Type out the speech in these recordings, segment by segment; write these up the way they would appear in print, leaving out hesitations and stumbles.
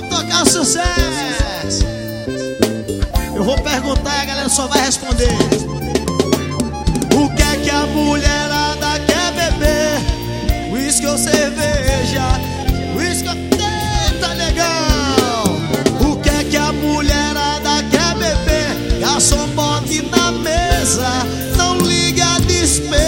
tocar o sucesso. Eu vou perguntar e a galera só vai responder. O que é que a mulherada quer beber? Whisky ou cerveja? Whisky ou... Eita, legal! O que é que a mulherada quer beber? Garçom, bote na mesa, não ligue a despesa.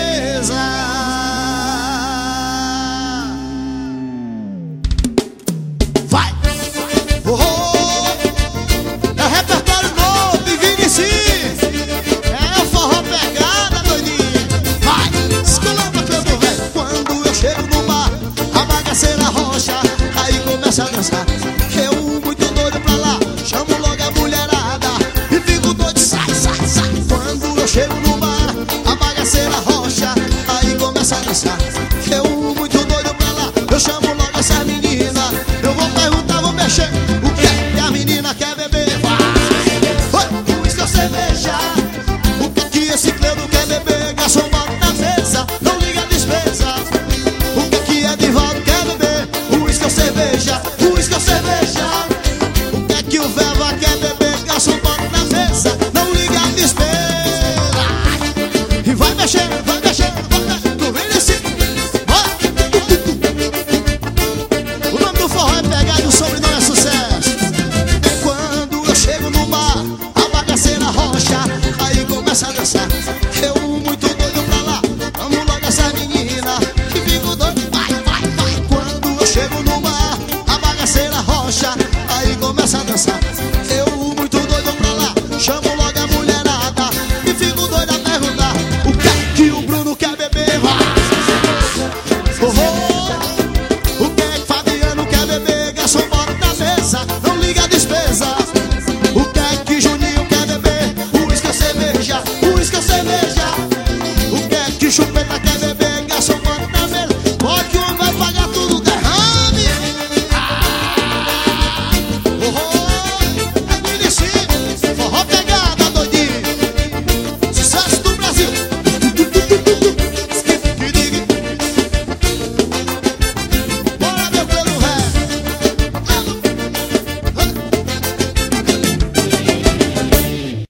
Vai! Oh, oh. É repertório novo, divide sim. É o forró pegada, doidinho. Vai! Esculamba, Cleudo velho. Quando eu chego no bar, a bagaceira rocha, aí começa a dançar. Eu, muito doido pra lá, chamo logo a mulherada e fico doido, sai, sai, sai. Quando eu chego no bar, a bagaceira rocha, aí começa a dançar. Eu, muito doido pra lá, eu chamo